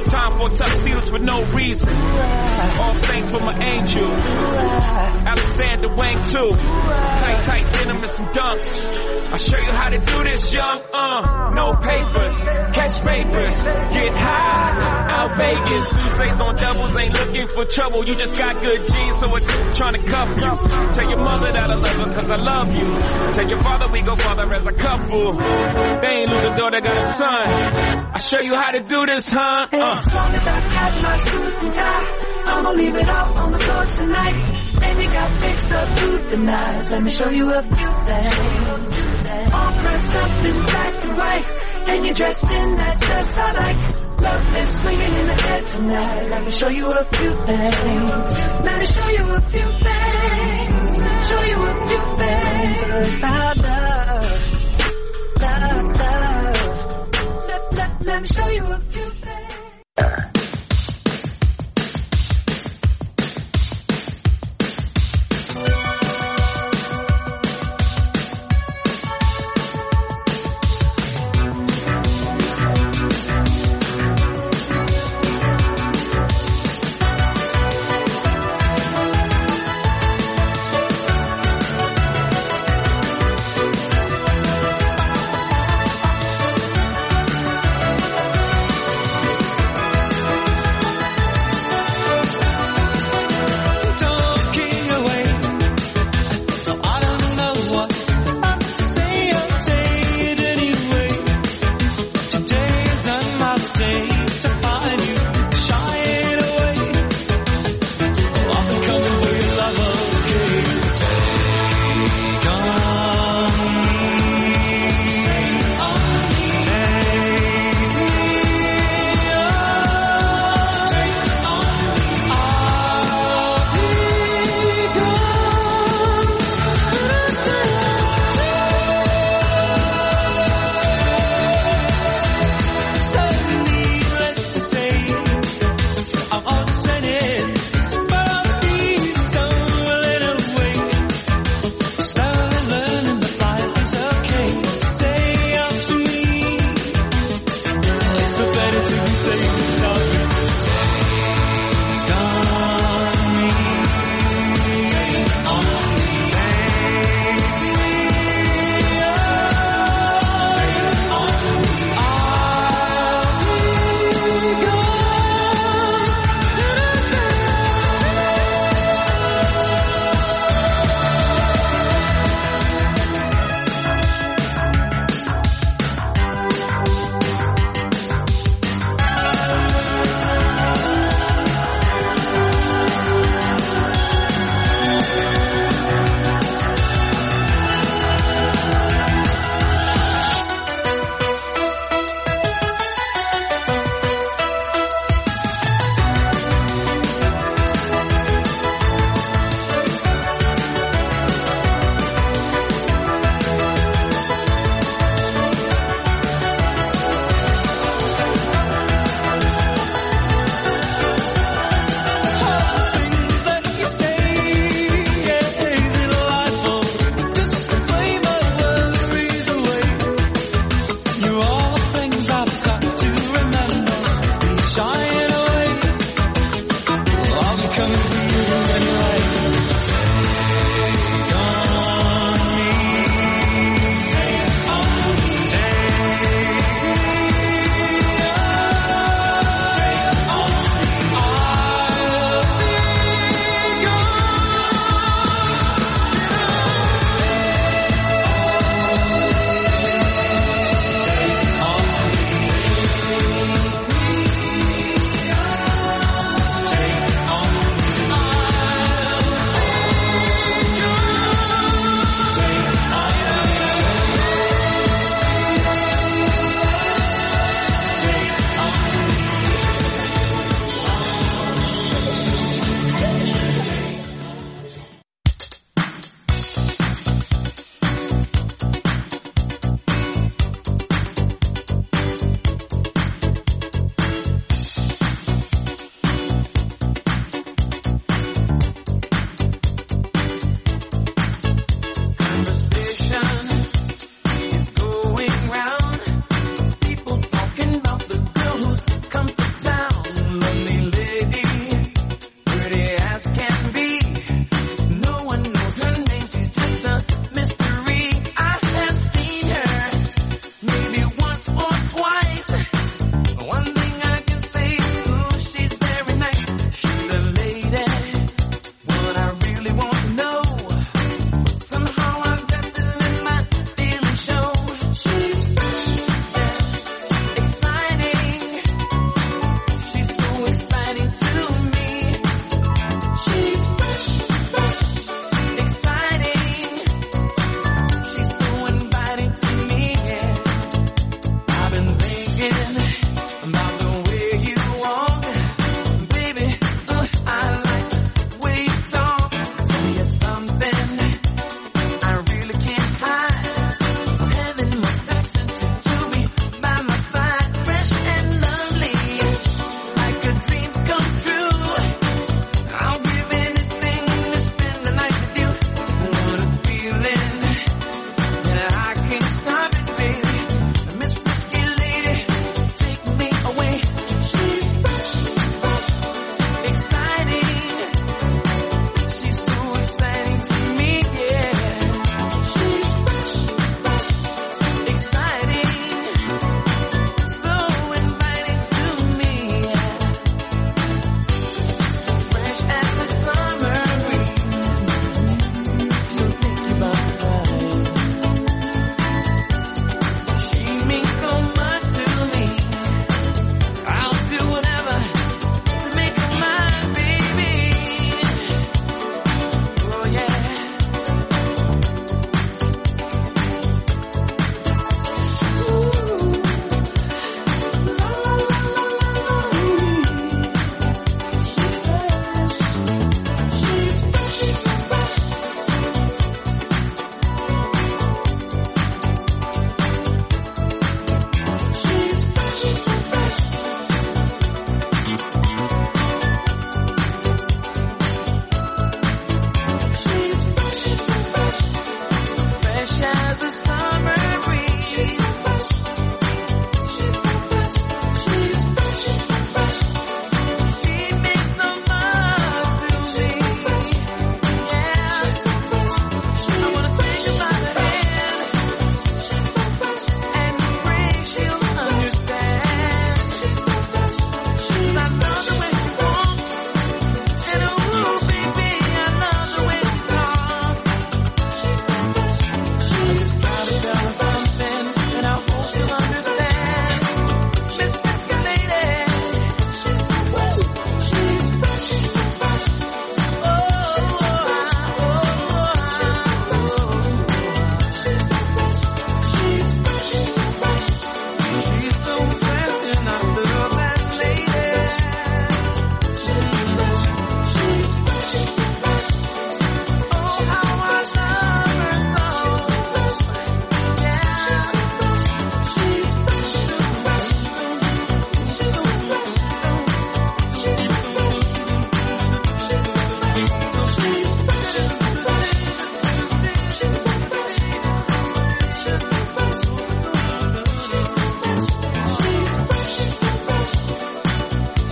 Time for tuxedos for no reason. All saints for my angel. Alexander Wang too. Tight, tight denim and some dunks. I'll show you how to do this, young. Uh, no papers, catch papers, get high. Out Vegas, Tuesdays on doubles ain't looking for trouble. You just got good genes, so a dude trying to cuff you. Tell your mother that I love her, cause I love you. Tell your father we go father as a couple. They ain't lose a daughter, got a son. I'll show you how to do this, huh? Uh. As long as I got my suit and tie, I'ma leave it all on the floor tonight. And you got fixed up to the nines. Let me show you a few things. All dressed up in black and white, and you're dressed in that dress I like. Love is swinging in the air tonight. Let me show you a few things. Let me show you a few things. Show you a few things. It's our love, love, love. Let, let, let me show you a few things.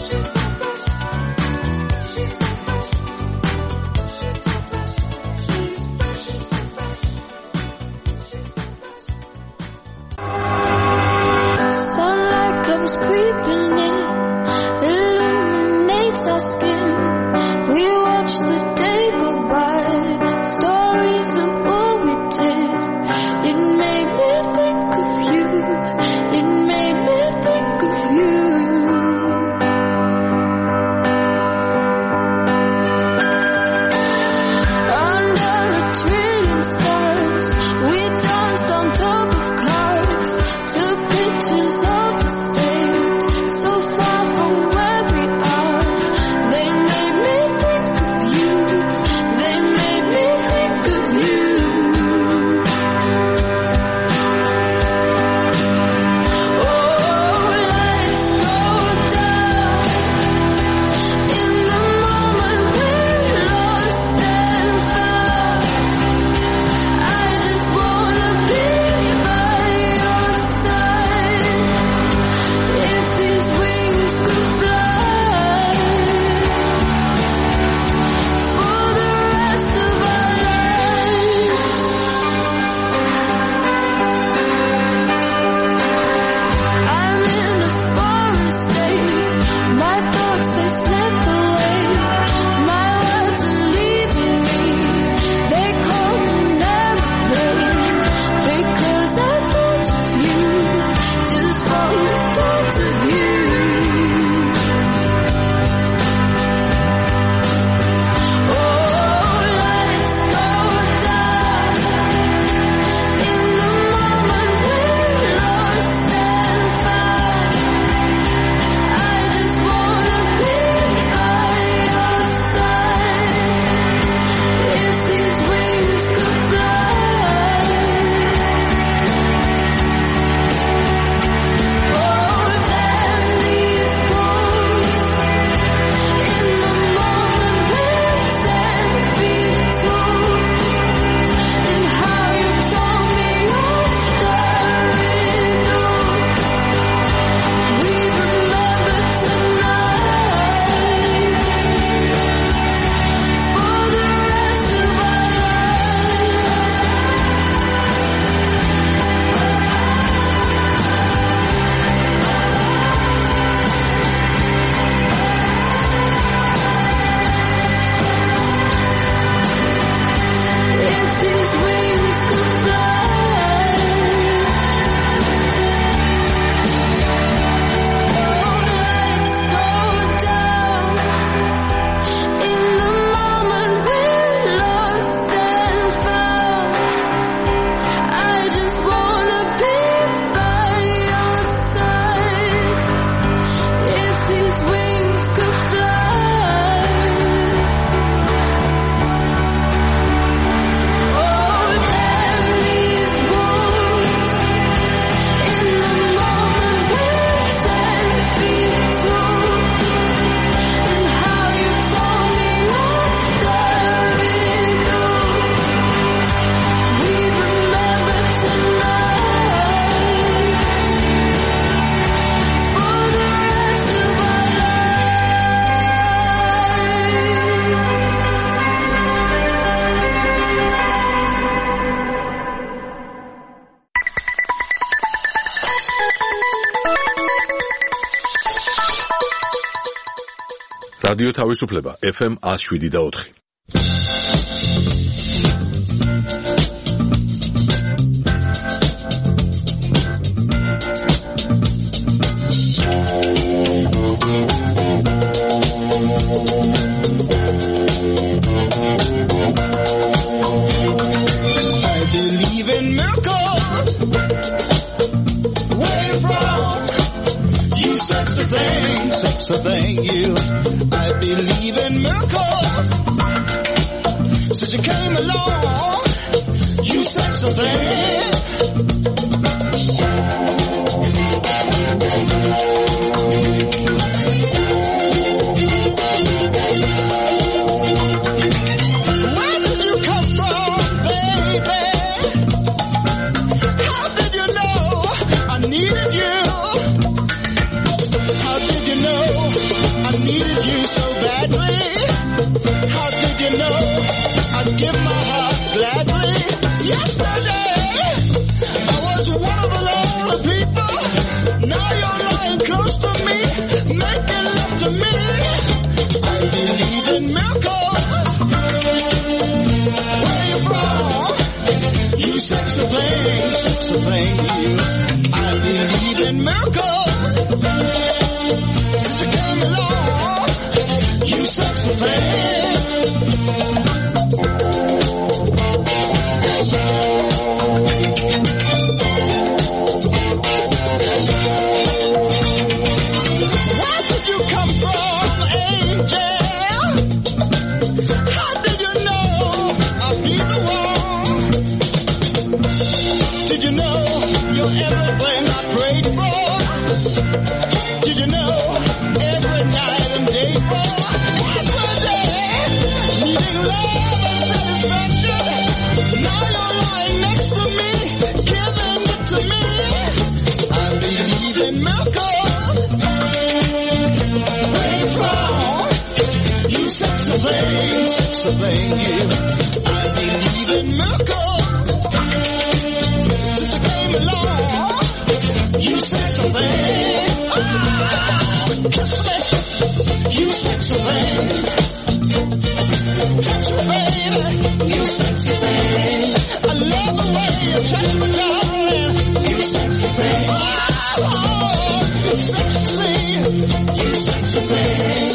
რადიო თავისუფლება ეფ ემ one oh seven და four. I believe in miracles. Where you from? You sexy thing, sexy thing, you. I believe in miracles. Since you came along, you sexy thing. Where did you come from, baby? How did you know I needed you? How did you know gladly. How did you know I'd give my heart gladly? Yesterday I was one of the lonely people. Now you're lying close to me, making love to me. I believe in miracles. Where you from? You sexy thing, sexy thing, you. I believe in miracles. Since you came along, you sexy thing. Where did you come from, angel? How did you know I'd be the one? Did you know you're everything I prayed for? Did you know every night and day for? Every day, needing love and satisfaction. Now you're lying next to me, giving it to me. I believe in miracles. Where you from? You sexy thing, sexy thing, you. I believe in miracles. Since you came along, you sexy thing. Ah, kiss me, you sexy thing. Touch me, baby, you sexy thing. I love the way you touch me, darling. You sexy thing. Oh, it's sexy, you sexy thing.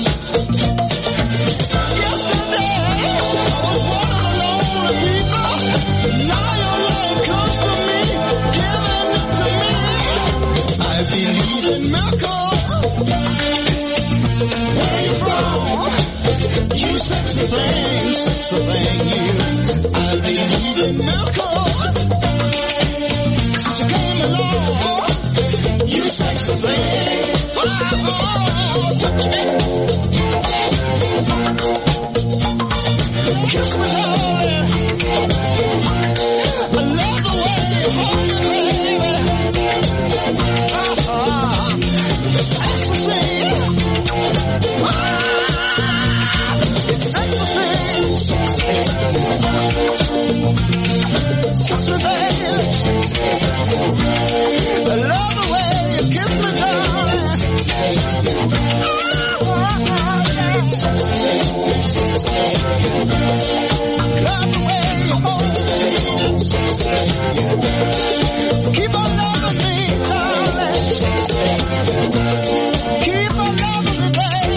Yesterday I was one of the lonely people. Now you're lying close to me, giving it to me. I believe in miracles. Where you from? You sexy thing, sexy thing, you. I believe in miracles. Since you came along, you sexy thing. Oh, touch me. Kiss me, darling. I love the way you hold me, baby. Ah, it's ecstasy. Ah, it's ecstasy. Sexy, baby. I love the way you kiss me, darling. Ah, sexy. Love the way you hold me. Keep on loving me, darling. Keep on loving me, baby.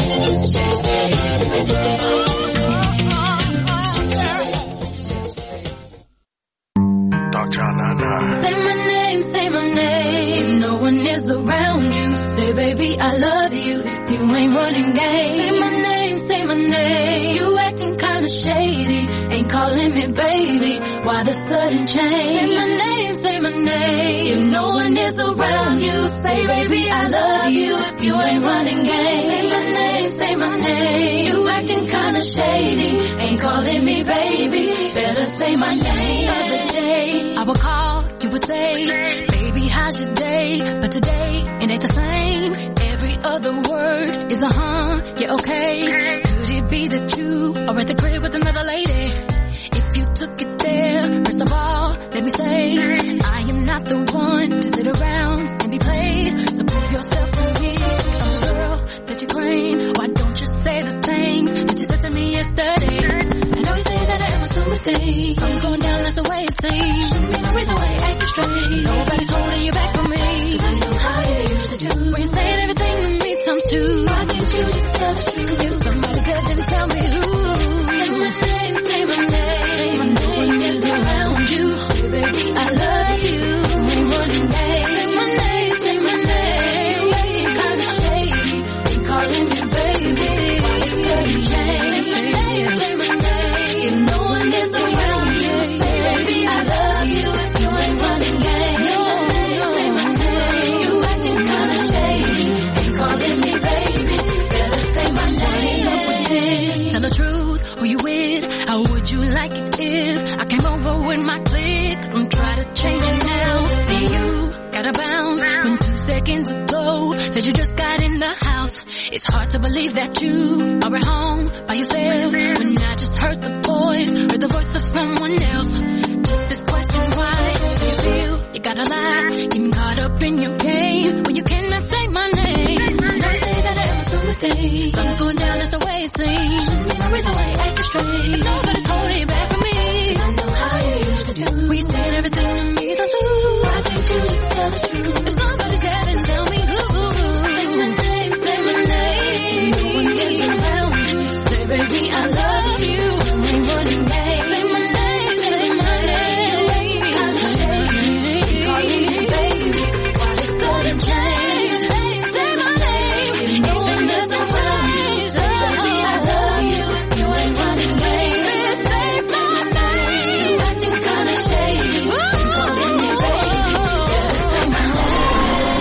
Doctor Nana. Say my name, say my name. No one is around you. Say, baby, I love you. If you ain't running game. Say my name, say my name. You acting kinda shady. Ain't calling me baby. Why the sudden change? Say my name, say my name. If no one is around you. Say, baby, I love you. If you ain't running game. Say my name, say my name. You acting kinda shady. Ain't calling me baby. Better say my name. The other day, I would call, you would say, baby, how's your day? But today, it ain't the same. Every other word is a huh, yeah, okay. Could it be that you are at the crib with another lady? If you took it there, first of all, let me say, I am not the one to sit around and be played. So prove yourself to me, I'm the girl that you claim. Why don't you say the things that you said to me yesterday? I know you say that I am assuming things. I'm going down, that's the way it seems. Shouldn't be no reason why you're acting strange. Nobody's holding you back from me. I know how you used to do. When you saying everything to me times two. Why didn't you just tell the truth? If somebody good, then tell me who. Say my name, say my name. No one is around you. Hey, baby, I love you. Ain't running game. Say my name, say my name. You ain't kinda shady. Ain't calling me baby. Why you couldn't change? Say my name, say my name. If no one is around you, say baby, I love you. You ain't running game. Say my name, say my name. You acting kinda shady. Ain't calling me baby. Better say my name. Tell the truth, who you with? How would you like it if I came over with my clique? Don't try to change it now. See you gotta bounce when two seconds ago said you just got in the house. It's hard to believe that you are at home by yourself when I just heard the voice, heard the voice of someone else. Just this question, why do you feel you gotta lie, getting caught up in your game when you cannot say my name? Don't say that I ever do a thing. Something's going down, that's the way it seems. Shouldn't be worried the way I act straight. But nobody's holding back from me. I know how you used to do. We said everything to me, so true. I need you to tell the truth. If somebody's having, tell me who. Say my name, say my name. No one gets around. Say, baby, I love you. Ain't running back. Say my name, say my name. I'm ashamed. Calling you baby. Why they sudden change? Say my name. No one gets around. Say, baby, I love you. You ain't running back. Say my name. You acting kinda shady. Calling me baby. Yeah, say my name.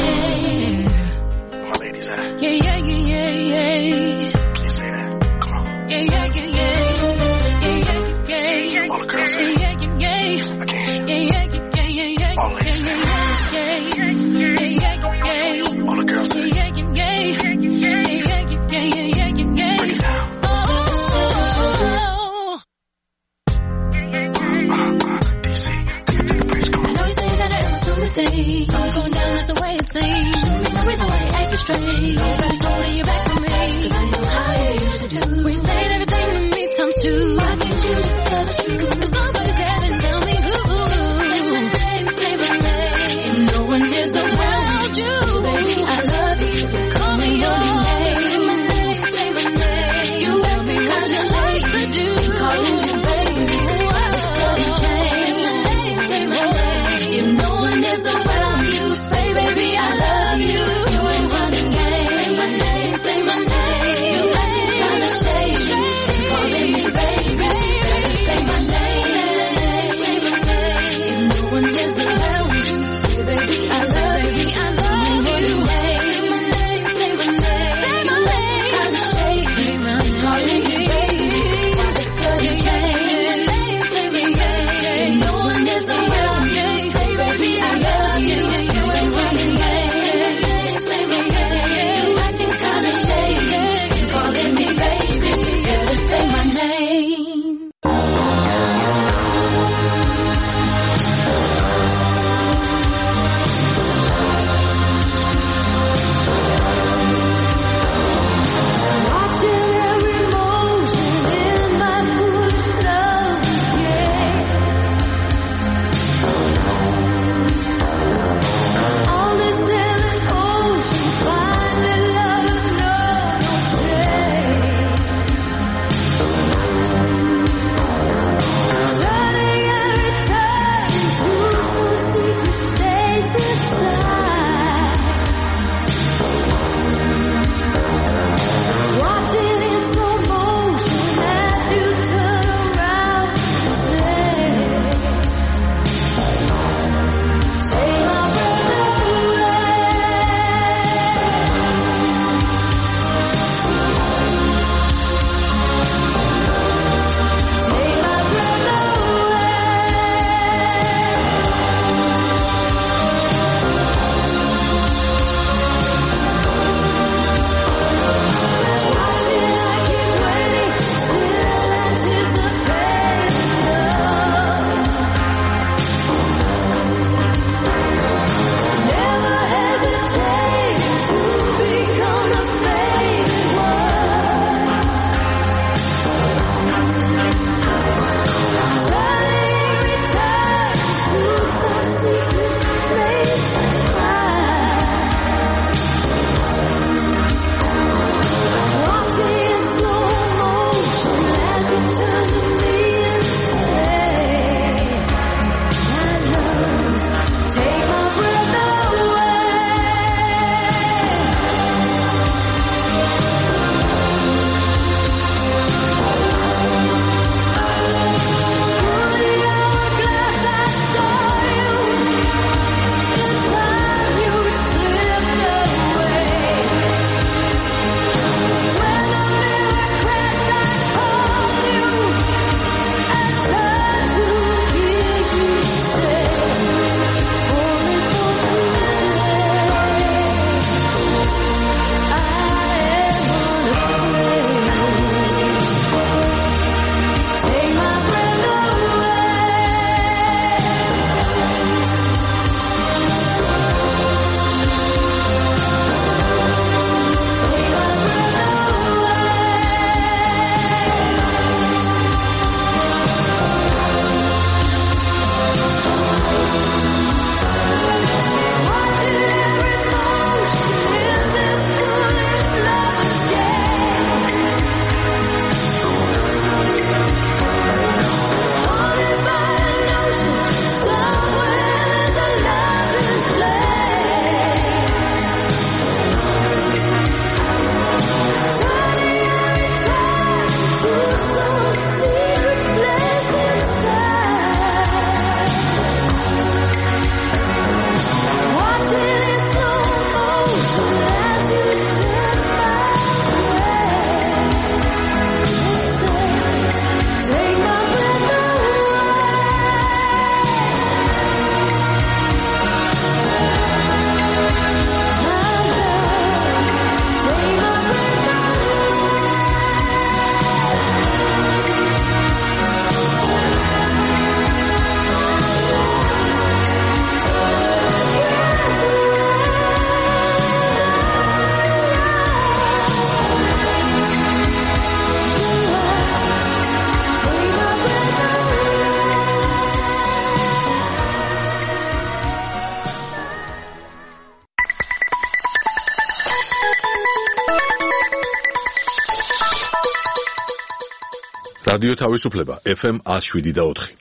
რადიო თავისუფლება ეფ ემ one oh seven და four.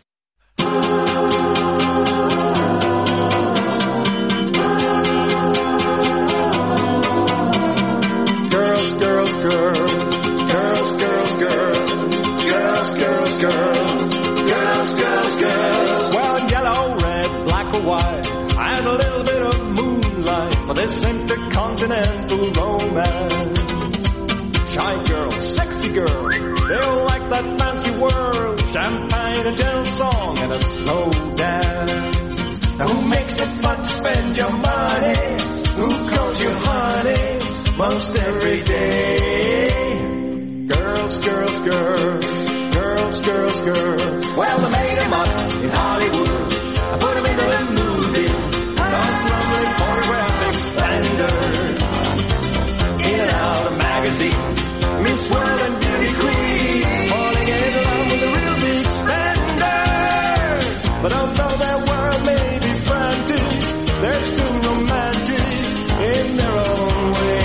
Girls, girls, girls, girls, girls, girls, girls, girls, girls, girls, girls, girls. Well, yellow, red, black or white, and a little bit of moonlight for this intercontinental romance. Shy girl, sexy girl, they all like that fancy world, champagne, a gentle song, and a slow dance. Now who makes it fun to spend your money? Who calls you honey most every day? Girls, girls, girls, girls, girls, girls. Well, they made them up in Hollywood. I put them into the movie. Those lovely photographic standards. In and out of magazines. Miss World and Beauty Queen. Falling in love with the real big standards. But although their world may be frantic, they're still romantic in their own way.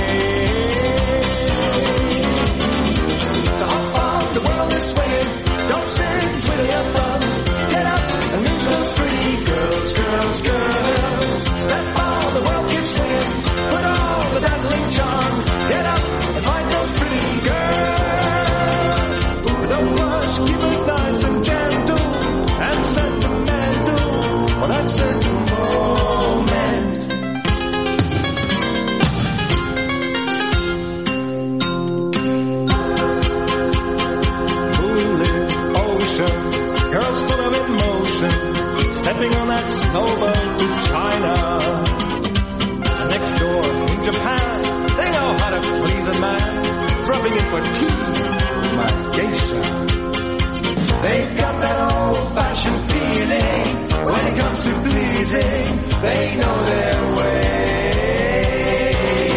So hop on, the world is swinging. Don't sit, twiddle your thumbs. Get up and meet those pretty girls, girls, girls. Step on, the world keeps swinging. Put on the dazzling charm. Get up and find those pretty girls. Ooh, don't rush, keep it nice and gentle and sentimental for that certain moment. Moonlit oceans, girls full of emotion, stepping on that snowboat to China. And next door in Japan, they know how to please a man, dropping in for tea, my geisha. They've got that old-fashioned feeling when it comes to pleasing. They know their way.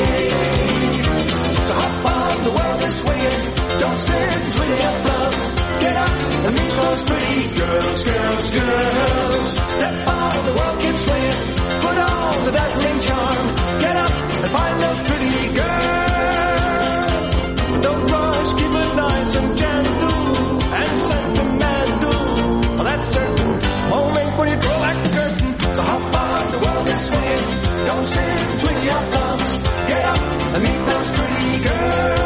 So hop on, the world is swinging. Don't sit, twiddle your thumbs. Get up and meet those pretty girls, girls, girls. Step on, the world keeps swinging. Put on the dazzling charm. Get up and find those pretty girls. Don't rush, keep it nice and gentle and sentimental. Well, that's certain. Moment when you draw back the curtain. So hop on, the world is swinging. Don't sit, twiddle your thumbs. Get up and meet those pretty girls.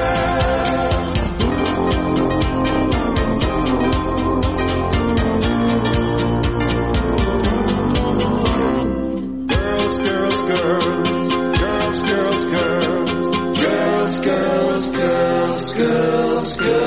Girls, girls, girls, girls, girls, girls, girls, girls, girls, girls, girls.